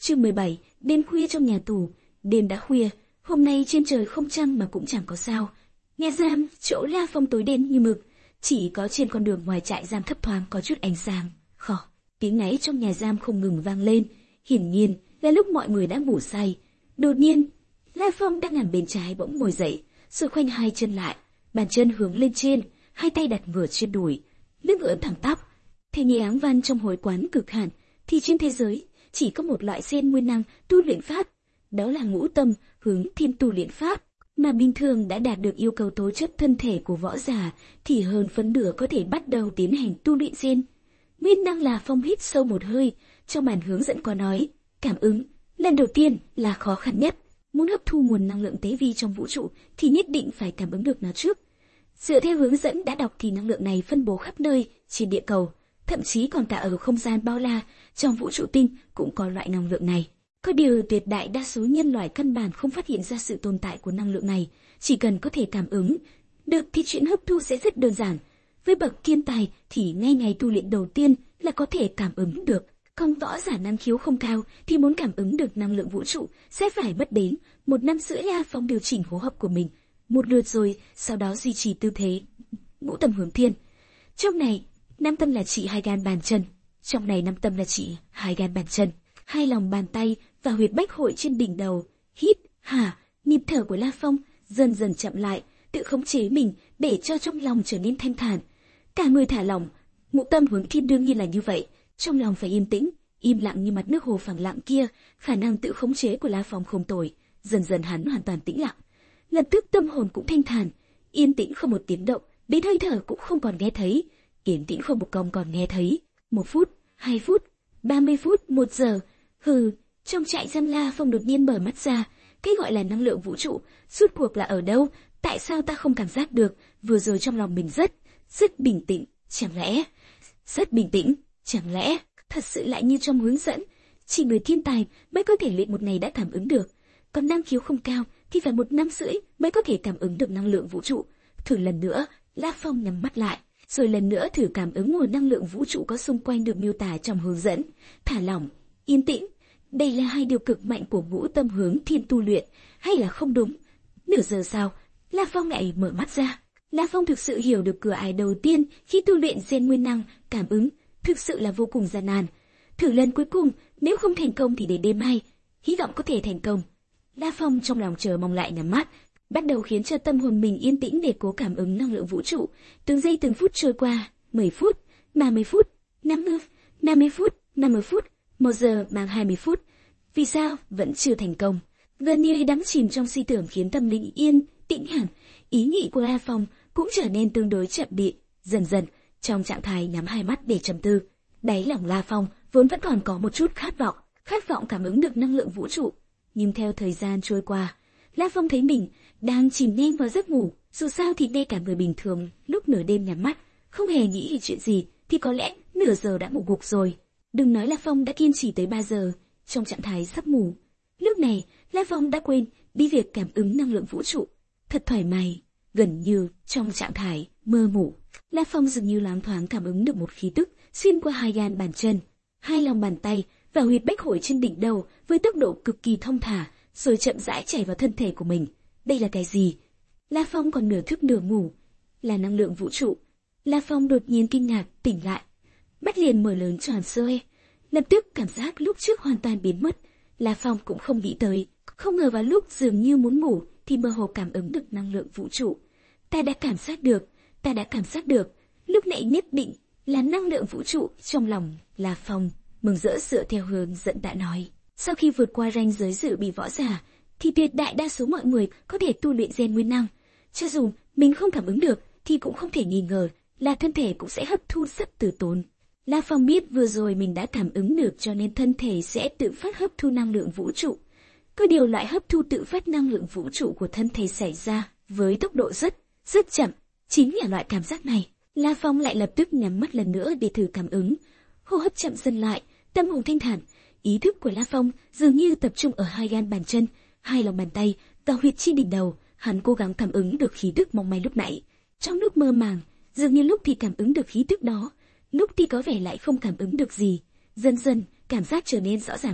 Chương 17, đêm khuya trong nhà tù. Đêm đã khuya, hôm nay trên trời không trăng mà cũng chẳng có sao. Nhà giam, chỗ La Phong tối đen như mực, chỉ có trên con đường ngoài trại giam thấp thoáng có chút ánh sáng. Khò, tiếng ngáy trong nhà giam không ngừng vang lên, hiển nhiên là lúc mọi người đã ngủ say. Đột nhiên, La Phong đang nằm bên trái bỗng ngồi dậy, rồi khoanh hai chân lại, bàn chân hướng lên trên, hai tay đặt ngửa trên đùi, lưng ưỡn thẳng tắp. Theo như áng văn trong hồi quán cực hạn, thì trên thế giới chỉ có một loại gen nguyên năng tu luyện pháp, đó là ngũ tâm hướng thiên tu luyện pháp, mà bình thường đã đạt được yêu cầu tố chất thân thể của võ giả thì hơn phân nửa có thể bắt đầu tiến hành tu luyện gen. Nguyên năng là Phong hít sâu một hơi, trong bản hướng dẫn có nói, cảm ứng, lần đầu tiên là khó khăn nhất. Muốn hấp thu nguồn năng lượng tế vi trong vũ trụ thì nhất định phải cảm ứng được nó trước. Dựa theo hướng dẫn đã đọc thì năng lượng này phân bố khắp nơi trên địa cầu, thậm chí còn cả ở không gian bao la, trong vũ trụ tinh cũng có loại năng lượng này. Có điều tuyệt đại đa số nhân loại căn bản không phát hiện ra sự tồn tại của năng lượng này, chỉ cần có thể cảm ứng được thì chuyện hấp thu sẽ rất đơn giản. Với bậc kiên tài thì ngay ngày tu luyện đầu tiên là có thể cảm ứng được. Còn võ giả năng khiếu không cao thì muốn cảm ứng được năng lượng vũ trụ sẽ phải mất đến 1 năm rưỡi. La Phong điều chỉnh hô hấp của mình một lượt rồi sau đó duy trì tư thế ngũ tâm hướng thiên. Trong này 5 tâm là chỉ hai gan bàn chân, trong này 5 tâm là chỉ hai gan bàn chân, hai lòng bàn tay và huyệt bách hội trên đỉnh đầu. Hít, hả, nhịp thở của La Phong dần dần chậm lại, tự khống chế mình để cho trong lòng trở nên thanh thản. Cả người thả lỏng, ngũ tâm hướng thiên đương nhiên là như vậy, trong lòng phải yên tĩnh, im lặng như mặt nước hồ phẳng lặng kia. Khả năng tự khống chế của La Phong không tồi, dần dần hắn hoàn toàn tĩnh lặng. Lập tức tâm hồn cũng thanh thản, yên tĩnh không một tiếng động, đến hơi thở cũng không còn nghe thấy, yên tĩnh không một cong còn nghe thấy. 1 phút, 2 phút, 30 phút, 1 giờ. Trong trại giam La Phong đột nhiên mở mắt ra. Cái gọi là năng lượng vũ trụ, rốt cuộc là ở đâu? Tại sao ta không cảm giác được? Vừa rồi trong lòng mình rất bình tĩnh, chẳng lẽ? Rất bình tĩnh, chẳng lẽ? Thật sự lại như trong hướng dẫn, chỉ người thiên tài mới có thể luyện một ngày đã cảm ứng được, còn năng khiếu không cao thì phải 1 năm rưỡi mới có thể cảm ứng được năng lượng vũ trụ. Thử lần nữa, La Phong nhắm mắt lại, rồi lần nữa thử cảm ứng nguồn năng lượng vũ trụ có xung quanh được miêu tả trong hướng dẫn. Thả lỏng, yên tĩnh, đây là hai điều cực mạnh của ngũ tâm hướng thiên tu luyện, hay là không đúng? Nửa giờ sau, La Phong lại mở mắt ra. La Phong thực sự hiểu được cửa ải đầu tiên khi tu luyện gen nguyên năng, cảm ứng, thực sự là vô cùng gian nan. Thử lần cuối cùng, nếu không thành công thì để đêm mai, hy vọng có thể thành công. La Phong trong lòng chờ mong lại nhắm mắt, bắt đầu khiến cho tâm hồn mình yên tĩnh để cố cảm ứng năng lượng vũ trụ. Từng giây từng phút trôi qua, 10 phút, 30 phút, 50 phút, 50 phút, 1 giờ mang 20 phút. Vì sao vẫn chưa thành công? Gần như đắm chìm trong suy tưởng khiến tâm linh yên tĩnh hẳn, ý nghĩ của La Phong cũng trở nên tương đối chậm bị. Dần dần, trong trạng thái nhắm hai mắt để trầm tư, đáy lòng La Phong vốn vẫn còn có một chút khát vọng cảm ứng được năng lượng vũ trụ. Nhưng theo thời gian trôi qua, La Phong thấy mình đang chìm nhanh vào giấc ngủ. Dù sao thì ngay cả người bình thường lúc nửa đêm nhắm mắt, không hề nghĩ về chuyện gì, thì có lẽ nửa giờ đã ngủ gục rồi. Đừng nói La Phong đã kiên trì tới 3 giờ trong trạng thái sắp ngủ. Lúc này, La Phong đã quên đi việc cảm ứng năng lượng vũ trụ, thật thoải mái, gần như trong trạng thái mơ ngủ. La Phong dường như loáng thoáng cảm ứng được một khí tức xuyên qua hai gan bàn chân, hai lòng bàn tay và huyệt bách hội trên đỉnh đầu với tốc độ cực kỳ thông thả, rồi chậm rãi chảy vào thân thể của mình. Đây là cái gì? La Phong còn nửa thức nửa ngủ. Là năng lượng vũ trụ. La Phong đột nhiên kinh ngạc, tỉnh lại, mắt liền mở lớn tròn xoe. Lập tức cảm giác lúc trước hoàn toàn biến mất. La Phong cũng không nghĩ tới, không ngờ vào lúc dường như muốn ngủ thì mơ hồ cảm ứng được năng lượng vũ trụ. Ta đã cảm giác được, lúc nãy nhất định là năng lượng vũ trụ. Trong lòng La Phong mừng rỡ dựa theo hướng dẫn đã nói. Sau khi vượt qua ranh giới dự bị võ giả, thì tuyệt đại đa số mọi người có thể tu luyện gen nguyên năng. Cho dù mình không cảm ứng được, thì cũng không thể nghi ngờ là thân thể cũng sẽ hấp thu rất từ tốn. La Phong biết vừa rồi mình đã cảm ứng được, cho nên thân thể sẽ tự phát hấp thu năng lượng vũ trụ. Có điều loại hấp thu tự phát năng lượng vũ trụ của thân thể xảy ra với tốc độ rất chậm, chính là loại cảm giác này. La Phong lại lập tức nhắm mắt lần nữa để thử cảm ứng. Hô hấp chậm dần lại, tâm hồn thanh thản. Ý thức của La Phong dường như tập trung ở hai gan bàn chân, hai lòng bàn tay và huyệt trên đỉnh đầu. Hắn cố gắng cảm ứng được khí tức mong manh lúc nãy. Trong lúc mơ màng, dường như lúc thì cảm ứng được khí tức đó, lúc thì có vẻ lại không cảm ứng được gì. Dần dần, cảm giác trở nên rõ ràng hơn.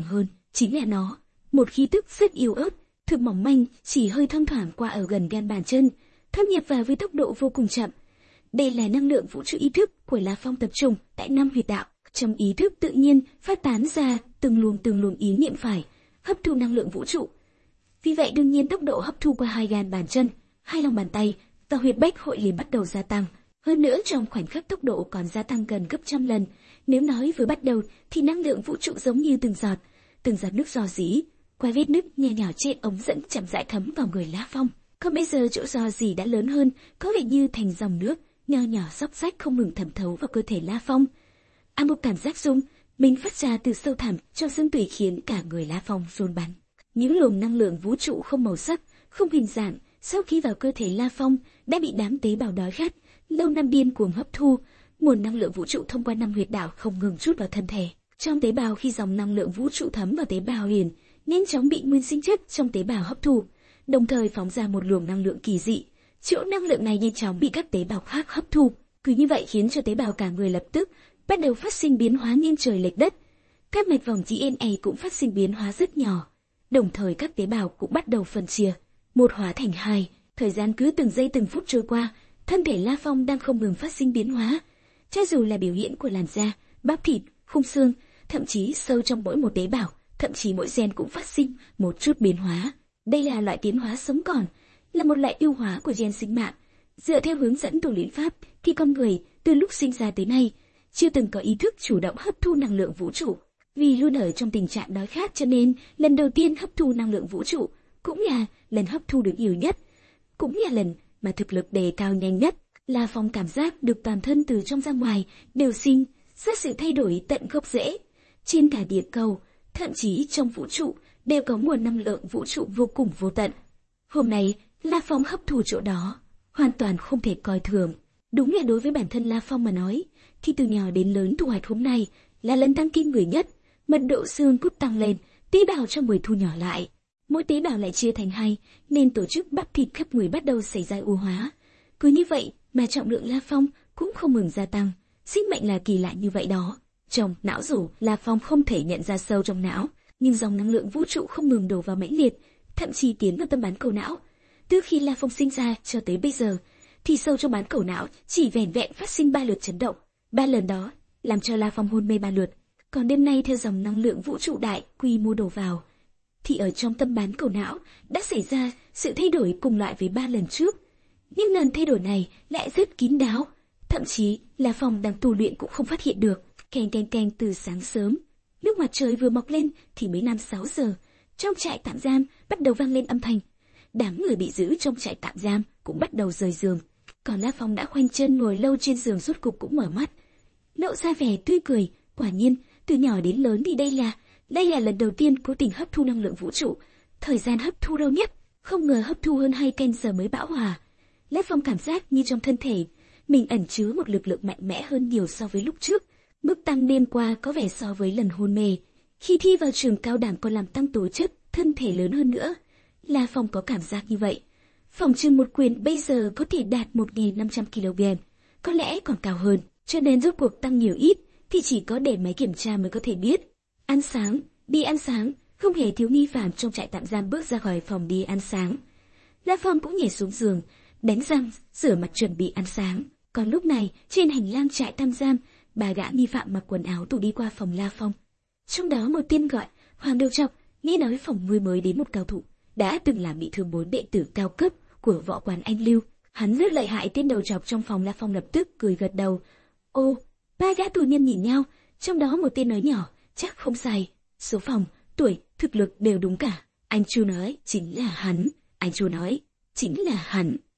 chính là nó. Một khí tức rất yếu ớt, thực mỏng manh, chỉ hơi thoang thoảng qua ở gần gan bàn chân, thâm nhập vào với tốc độ vô cùng chậm. Đây là năng lượng vũ trụ ý thức của La Phong tập trung tại 5 huyệt đạo. Trong ý thức tự nhiên phát tán ra từng luồng ý niệm phải hấp thu năng lượng vũ trụ. Vì vậy đương nhiên tốc độ hấp thu qua hai gan bàn chân, hai lòng bàn tay và huyệt bách hội liền bắt đầu gia tăng. Hơn nữa trong khoảnh khắc tốc độ còn gia tăng gần gấp trăm lần. Nếu nói vừa bắt đầu thì năng lượng vũ trụ giống như từng giọt nước rò rỉ qua vết nứt nhẹ nhỏ trên ống dẫn chậm rãi thấm vào người La Phong. Còn bây giờ chỗ rò rỉ đã lớn hơn, có vẻ như thành dòng nước nho nhỏ xóc xách không ngừng thẩm thấu vào cơ thể La Phong. Một cảm giác rung mình phát ra từ sâu thẳm trong xương tủy khiến cả người La Phong run bắn. Những luồng năng lượng vũ trụ không màu sắc, không hình dạng sau khi vào cơ thể La Phong đã bị đám tế bào đói khát lâu năm điên cuồng hấp thu. Nguồn năng lượng vũ trụ thông qua 5 huyệt đạo không ngừng trút vào thân thể. Trong tế bào khi dòng năng lượng vũ trụ thấm vào tế bào liền nhanh chóng bị nguyên sinh chất trong tế bào hấp thu, đồng thời phóng ra một luồng năng lượng kỳ dị. Chỗ năng lượng này nhanh chóng bị các tế bào khác hấp thu, cứ như vậy khiến cho tế bào cả người lập tức bắt đầu phát sinh biến hóa nghiêng trời lệch đất. Các mạch vòng DNA cũng phát sinh biến hóa rất nhỏ, đồng thời các tế bào cũng bắt đầu phân chia, một hóa thành hai. Thời gian cứ từng giây từng phút trôi qua, thân thể La Phong đang không ngừng phát sinh biến hóa. Cho dù là biểu hiện của làn da, bắp thịt, khung xương, thậm chí sâu trong mỗi một tế bào, thậm chí mỗi gen cũng phát sinh một chút biến hóa. Đây là loại tiến hóa sống còn, là một loại ưu hóa của gen sinh mạng. Dựa theo hướng dẫn tu luyện pháp, thì con người từ lúc sinh ra tới nay chưa từng có ý thức chủ động hấp thu năng lượng vũ trụ. Vì luôn ở trong tình trạng đói khát cho nên lần đầu tiên hấp thu năng lượng vũ trụ cũng là lần hấp thu được nhiều nhất, cũng là lần mà thực lực đề cao nhanh nhất. La Phong cảm giác được toàn thân từ trong ra ngoài đều sinh ra sự thay đổi tận gốc rễ. Trên cả địa cầu, thậm chí trong vũ trụ đều có nguồn năng lượng vũ trụ vô cùng vô tận. Hôm nay, La Phong hấp thu chỗ đó hoàn toàn không thể coi thường. Đúng là đối với bản thân La Phong mà nói, thì từ nhỏ đến lớn thu hoạch hôm nay là lần tăng kinh người nhất. Mật độ xương cốt tăng lên, tế bào trong người thu nhỏ lại. Mỗi tế bào lại chia thành hai, nên tổ chức bắp thịt khắp người bắt đầu xảy ra u hóa. Cứ như vậy mà trọng lượng La Phong cũng không ngừng gia tăng. Sinh mệnh là kỳ lạ như vậy đó. Trong não dù La Phong không thể nhận ra sâu trong não, nhưng dòng năng lượng vũ trụ không ngừng đổ vào mãnh liệt, thậm chí tiến vào tâm bán cầu não. Từ khi La Phong sinh ra cho tới bây giờ, thì sâu trong bán cầu não chỉ vẻn vẹn phát sinh 3 lượt chấn động. 3 lần đó làm cho La Phong hôn mê 3 lượt. Còn đêm nay theo dòng năng lượng vũ trụ đại quy mô đổ vào, thì ở trong tâm bán cầu não đã xảy ra sự thay đổi cùng loại với 3 lần trước. Nhưng lần thay đổi này lại rất kín đáo, thậm chí La Phong đang tu luyện cũng không phát hiện được. Keng keng keng từ sáng sớm, lúc mặt trời vừa mọc lên thì mới 5-6 giờ, trong trại tạm giam bắt đầu vang lên âm thanh. Đám người bị giữ trong trại tạm giam cũng bắt đầu rời giường. Còn La Phong đã khoanh chân ngồi lâu trên giường rốt cục cũng mở mắt, lộ ra vẻ tươi cười. Quả nhiên, từ nhỏ đến lớn thì đây là lần đầu tiên cố tình hấp thu năng lượng vũ trụ. Thời gian hấp thu lâu nhất, không ngờ hấp thu hơn 2 canh giờ mới bão hòa. La Phong cảm giác như trong thân thể mình ẩn chứa một lực lượng mạnh mẽ hơn nhiều so với lúc trước. Mức tăng đêm qua có vẻ so với lần hôn mê khi thi vào trường cao đẳng còn làm tăng tố chất thân thể lớn hơn nữa. La Phong có cảm giác như vậy. Phòng trừng một quyền bây giờ có thể đạt 1.500 kg, có lẽ còn cao hơn. Cho nên rốt cuộc tăng nhiều ít thì chỉ có để máy kiểm tra mới có thể biết. Ăn sáng, đi ăn sáng, không hề thiếu nghi phạm trong trại tạm giam bước ra khỏi phòng đi ăn sáng. La Phong cũng nhảy xuống giường, đánh răng, rửa mặt chuẩn bị ăn sáng. Còn lúc này, trên hành lang trại tạm giam, 3 gã nghi phạm mặc quần áo tù đi qua phòng La Phong. Trong đó một tên gọi Hoàng Đầu Trọc, nghe nói phòng nuôi mới đến một cao thủ, đã từng làm bị thương 4 đệ tử cao cấp của võ quán Anh Lưu. Hắn rất lợi hại. Tên đầu trọc trong phòng La Phong lập tức cười gật đầu. Ô, 3 gã tù nhân nhìn nhau, trong đó một tên nói nhỏ, chắc không sai. Số phòng, tuổi, thực lực đều đúng cả. Anh Chu nói, chính là hắn. Anh Chu nói, chính là hắn.